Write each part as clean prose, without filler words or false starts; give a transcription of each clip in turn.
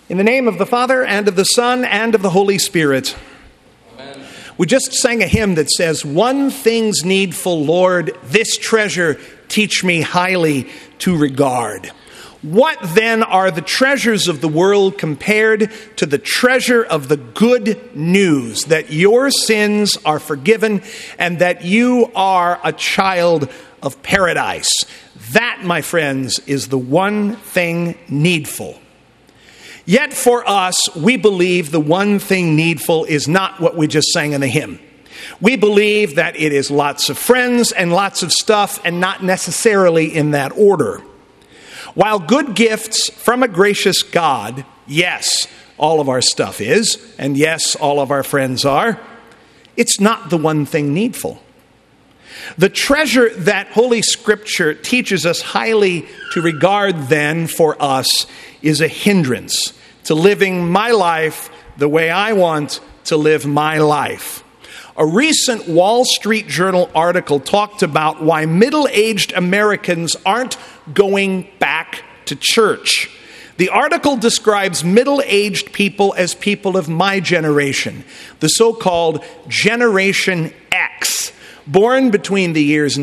In the name of the Father, and of the Son, and of the Holy Spirit. Amen. We just sang a hymn that says, "One thing's needful, Lord, this treasure teach me highly to regard." What then are the treasures of the world compared to the treasure of the good news that your sins are forgiven and that you are a child of paradise? That, my friends, is the one thing needful. Yet for us, we believe the one thing needful is not what we just sang in the hymn. We believe that it is lots of friends and lots of stuff, and not necessarily in that order. While good gifts from a gracious God, yes, all of our stuff is, and yes, all of our friends are, it's not the one thing needful. The treasure that Holy Scripture teaches us highly to regard then for us is a hindrance to living my life the way I want to live my life. A recent Wall Street Journal article talked about why middle-aged Americans aren't going back to church. The article describes middle-aged people as people of my generation, the so-called Generation X, born between the years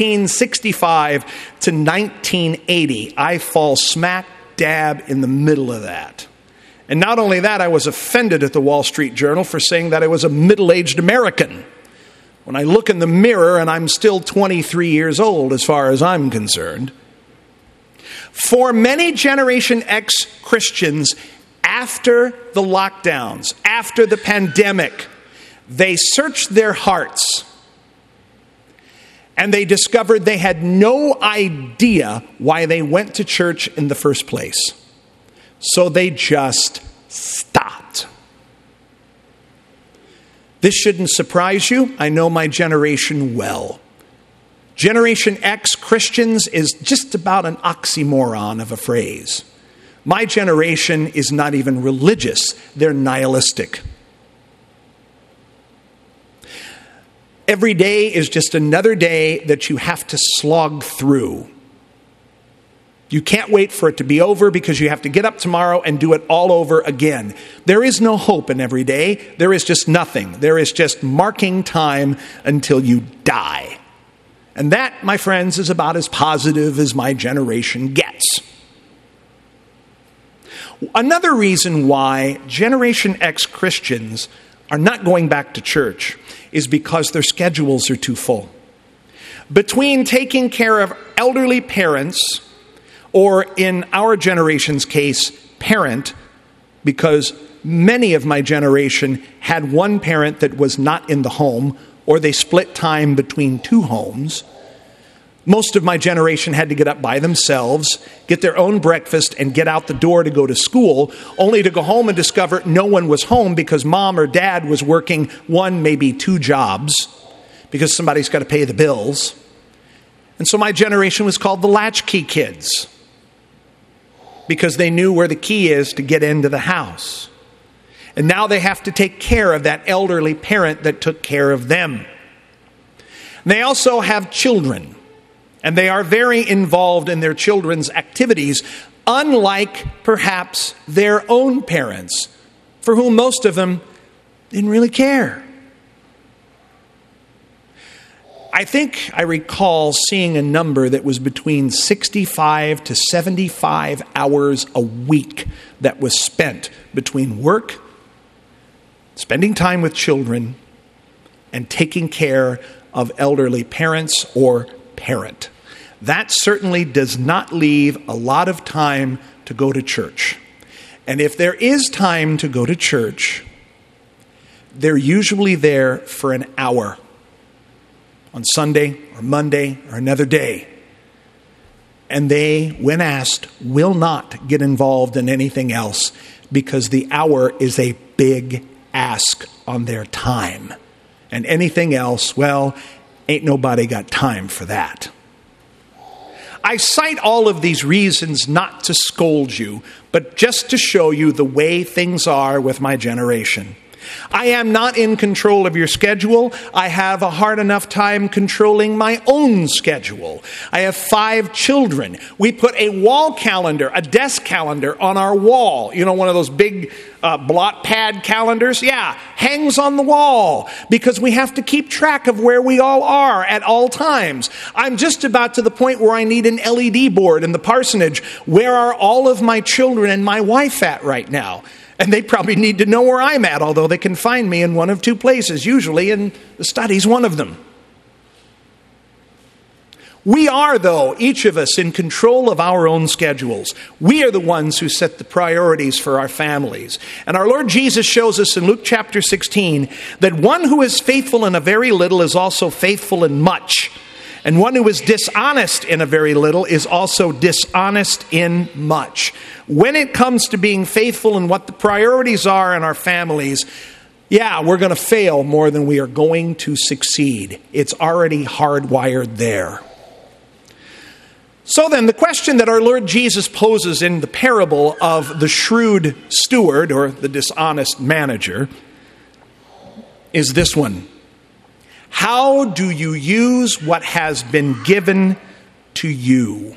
1965 to 1980. I fall smack dab in the middle of that. And not only that, I was offended at the Wall Street Journal for saying that I was a middle-aged American. When I look in the mirror, and I'm still 23 years old as far as I'm concerned. For many Generation X Christians, after the lockdowns, after the pandemic, they searched their hearts and they discovered they had no idea why they went to church in the first place. So they just stopped. This shouldn't surprise you. I know my generation well. Generation X Christians is just about an oxymoron of a phrase. My generation is not even religious. They're nihilistic. Every day is just another day that you have to slog through. You can't wait for it to be over because you have to get up tomorrow and do it all over again. There is no hope in every day. There is just nothing. There is just marking time until you die. And that, my friends, is about as positive as my generation gets. Another reason why Generation X Christians are not going back to church is because their schedules are too full. Between taking care of elderly parents, or in our generation's case, parent, because many of my generation had one parent that was not in the home, or they split time between two homes. Most of my generation had to get up by themselves, get their own breakfast, and get out the door to go to school, only to go home and discover no one was home because mom or dad was working one, maybe two jobs, because somebody's got to pay the bills. And so my generation was called the latchkey kids, because they knew where the key is to get into the house. And now they have to take care of that elderly parent that took care of them. They also have children, and they are very involved in their children's activities, unlike perhaps their own parents, for whom most of them didn't really care. I think I recall seeing a number that was between 65 to 75 hours a week that was spent between work, spending time with children, and taking care of elderly parents or parent. That certainly does not leave a lot of time to go to church. And if there is time to go to church, they're usually there for an hour on Sunday or Monday or another day. And they, when asked, will not get involved in anything else because the hour is a big ask on their time. And anything else, well, ain't nobody got time for that. I cite all of these reasons not to scold you, but just to show you the way things are with my generation. I am not in control of your schedule. I have a hard enough time controlling my own schedule. I have 5 children. We put a wall calendar, a desk calendar on our wall. You know, one of those big blot pad calendars? Yeah, hangs on the wall because we have to keep track of where we all are at all times. I'm just about to the point where I need an LED board in the parsonage. Where are all of my children and my wife at right now? And they probably need to know where I'm at, although they can find me in one of 2 places, usually in the study's one of them. We are, though, each of us in control of our own schedules. We are the ones who set the priorities for our families. And our Lord Jesus shows us in Luke chapter 16 that one who is faithful in a very little is also faithful in much. And one who is dishonest in a very little is also dishonest in much. When it comes to being faithful in what the priorities are in our families, yeah, we're going to fail more than we are going to succeed. It's already hardwired there. So then, the question that our Lord Jesus poses in the parable of the shrewd steward, or the dishonest manager, is this one. How do you use what has been given to you?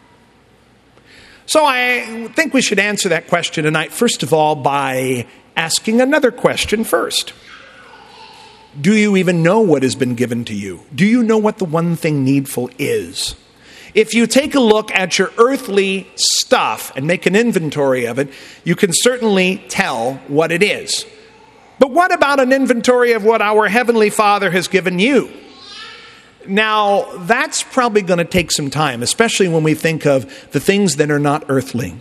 So I think we should answer that question tonight, first of all, by asking another question first. Do you even know what has been given to you? Do you know what the one thing needful is? If you take a look at your earthly stuff and make an inventory of it, you can certainly tell what it is. But what about an inventory of what our Heavenly Father has given you? Now, that's probably going to take some time, especially when we think of the things that are not earthly.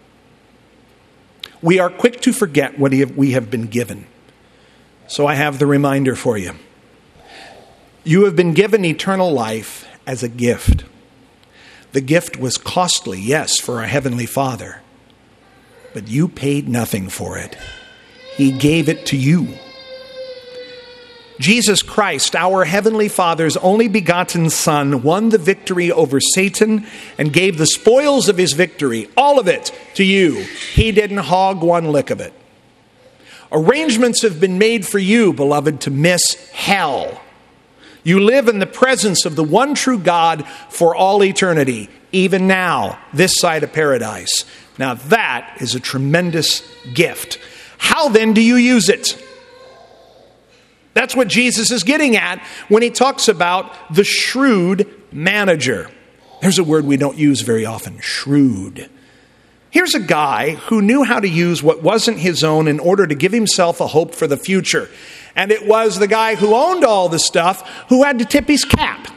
We are quick to forget what we have been given. So I have the reminder for you. You have been given eternal life as a gift. The gift was costly, yes, for our Heavenly Father, but you paid nothing for it. He gave it to you. Jesus Christ, our Heavenly Father's only begotten Son, won the victory over Satan and gave the spoils of his victory, all of it, to you. He didn't hog one lick of it. Arrangements have been made for you, beloved, to miss hell. You live in the presence of the one true God for all eternity, even now, this side of paradise. Now that is a tremendous gift. How then do you use it? That's what Jesus is getting at when he talks about the shrewd manager. There's a word we don't use very often, shrewd. Here's a guy who knew how to use what wasn't his own in order to give himself a hope for the future. And it was the guy who owned all the stuff who had to tip his cap.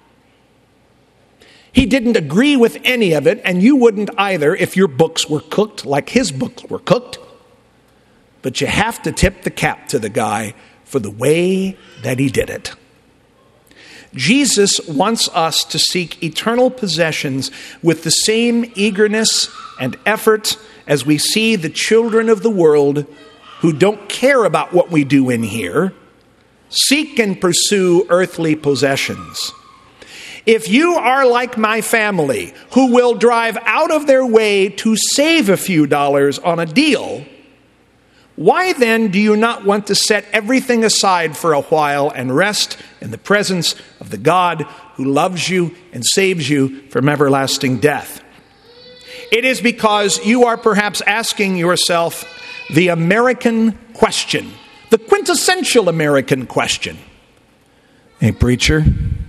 He didn't agree with any of it, and you wouldn't either if your books were cooked like his books were cooked. But you have to tip the cap to the guy for the way that he did it. Jesus wants us to seek eternal possessions with the same eagerness and effort as we see the children of the world who don't care about what we do in here seek and pursue earthly possessions. If you are like my family, who will drive out of their way to save a few dollars on a deal, why then do you not want to set everything aside for a while and rest in the presence of the God who loves you and saves you from everlasting death? It is because you are perhaps asking yourself the American question, the quintessential American question. Hey, preacher,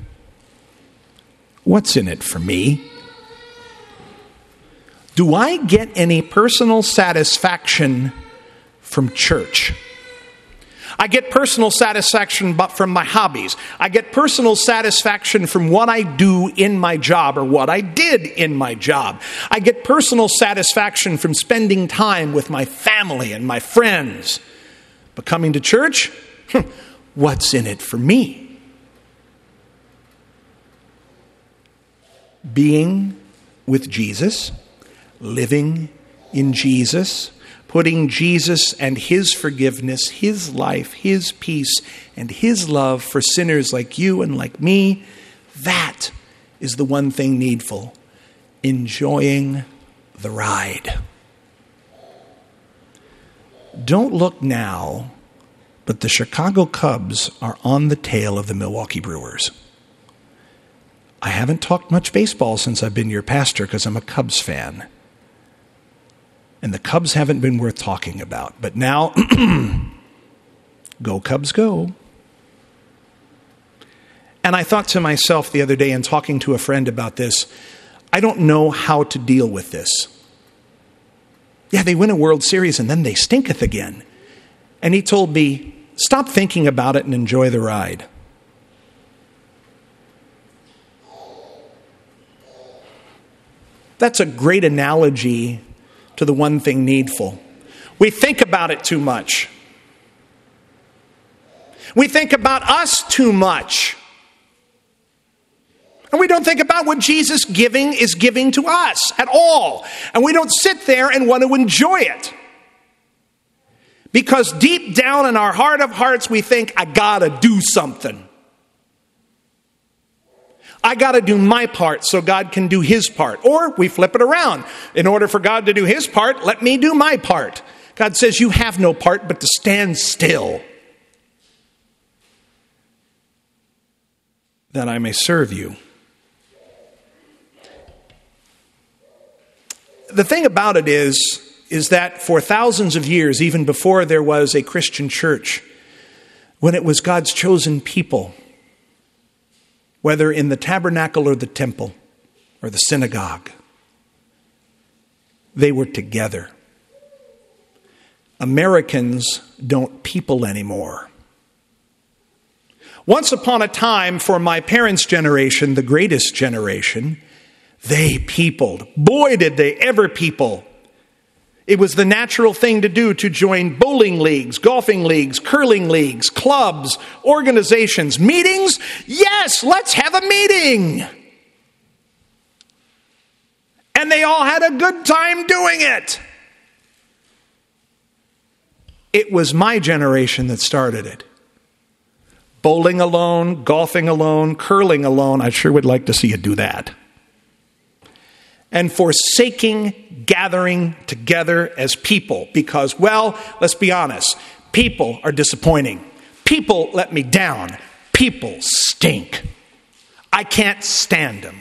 what's in it for me? Do I get any personal satisfaction from church? I get personal satisfaction from my hobbies. I get personal satisfaction from what I do in my job or what I did in my job. I get personal satisfaction from spending time with my family and my friends. But coming to church, what's in it for me? Being with Jesus, living in Jesus, putting Jesus and his forgiveness, his life, his peace, and his love for sinners like you and like me, that is the one thing needful. Enjoying the ride. Don't look now But the Chicago Cubs are on the tail of the Milwaukee Brewers. I haven't talked much baseball since I've been your pastor because I'm a Cubs fan. And the Cubs haven't been worth talking about. But now, go Cubs go. And I thought to myself the other day in talking to a friend about this, I don't know how to deal with this. Yeah, they win a World Series and then they stinketh again. And he told me, stop thinking about it and enjoy the ride. That's a great analogy to the one thing needful. We think about it too much. We think about us too much. And we don't think about what Jesus is giving to us at all. And we don't sit there and want to enjoy it. Because deep down in our heart of hearts, we think, I gotta do something. I gotta do my part so God can do his part. Or we flip it around. In order for God to do his part, let me do my part. God says, you have no part but to stand still, that I may serve you. The thing about it is that for thousands of years, even before there was a Christian church, when it was God's chosen people, whether in the tabernacle or the temple or the synagogue, they were together. Americans don't people anymore. Once upon a time, for my parents' generation, the greatest generation, they peopled. Boy, did they ever people. It was the natural thing to do to join bowling leagues, golfing leagues, curling leagues, clubs, organizations, meetings. Yes, let's have a meeting. And they all had a good time doing it. It was my generation that started it. Bowling alone, golfing alone, curling alone. I sure would like to see you do that. And forsaking gathering together as people because, well, let's be honest, people are disappointing. People let me down. People stink. I can't stand them.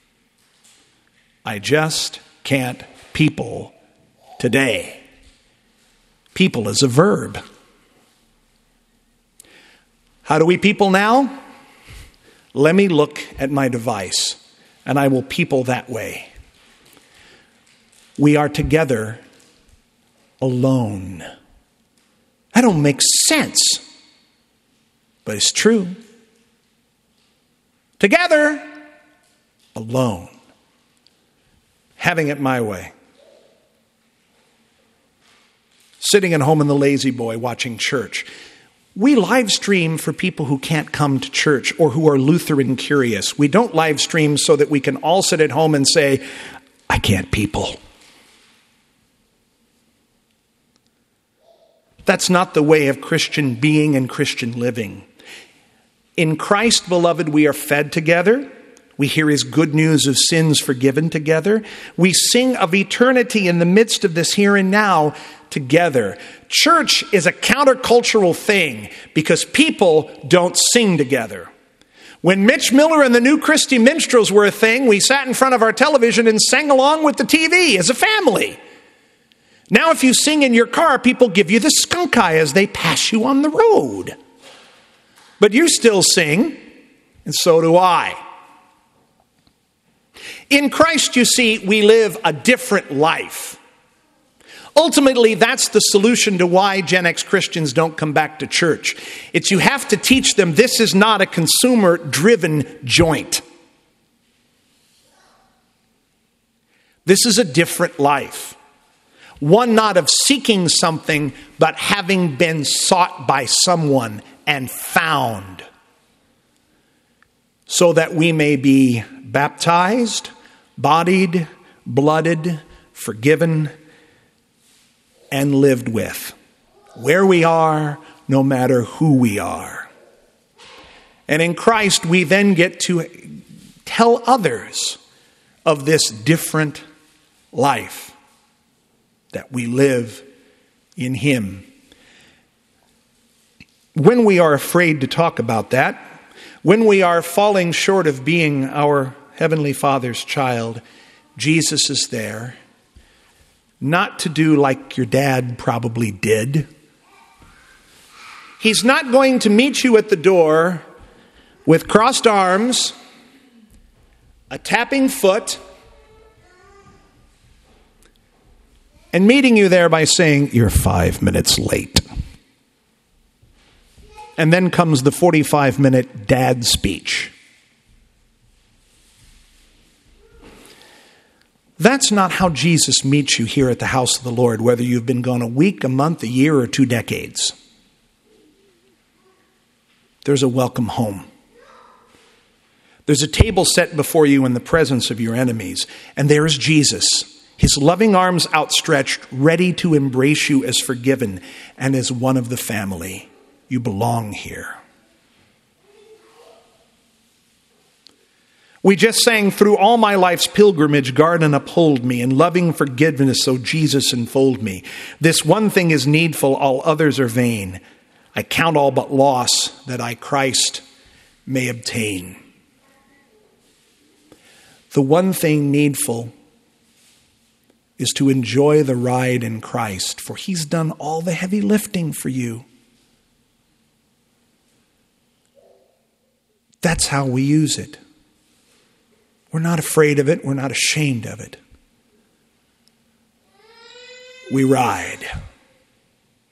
I just can't people today. People is a verb. How do we people now? Let me look at my device, and I will people that way. We are together alone. That don't make sense, but it's true. Together, alone. Having it my way. Sitting at home in the lazy boy watching church. We live stream for people who can't come to church or who are Lutheran curious. We don't live stream so that we can all sit at home and say, I can't people. That's not the way of Christian being and Christian living. In Christ, beloved, we are fed together. We hear his good news of sins forgiven together. We sing of eternity in the midst of this here and now together. Church is a countercultural thing because people don't sing together. When Mitch Miller and the New Christy Minstrels were a thing, we sat in front of our television and sang along with the TV as a family. Now if you sing in your car, people give you the skunk eye as they pass you on the road. But you still sing, and so do I. In Christ, you see, we live a different life. Ultimately, that's the solution to why Gen X Christians don't come back to church. It's you have to teach them this is not a consumer-driven joint. This is a different life. One not of seeking something, but having been sought by someone and found. So that we may be baptized, bodied, blooded, forgiven, and lived with. Where we are, no matter who we are. And in Christ, we then get to tell others of this different life that we live in him. when we are afraid to talk about that, when we are falling short of being our Heavenly Father's child, Jesus is there, not to do like your dad probably did. He's not going to meet you at the door with crossed arms, a tapping foot, and meeting you there by saying, "You're 5 minutes late." And then comes the 45-minute dad speech. That's not how Jesus meets you here at the house of the Lord, whether you've been gone a week, a month, a year, or 2 decades. There's a welcome home. There's a table set before you in the presence of your enemies, and there is Jesus, his loving arms outstretched, ready to embrace you as forgiven and as one of the family. You belong here. We just sang, "Through all my life's pilgrimage, guard and uphold me. In loving forgiveness, so Jesus enfold me. This one thing is needful, all others are vain. I count all but loss, that I Christ may obtain." The one thing needful is to enjoy the ride in Christ, for he's done all the heavy lifting for you. That's how we use it. We're not afraid of it. We're not ashamed of it. We ride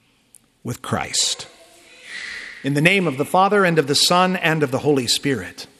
with Christ. In the name of the Father, and of the Son, and of the Holy Spirit.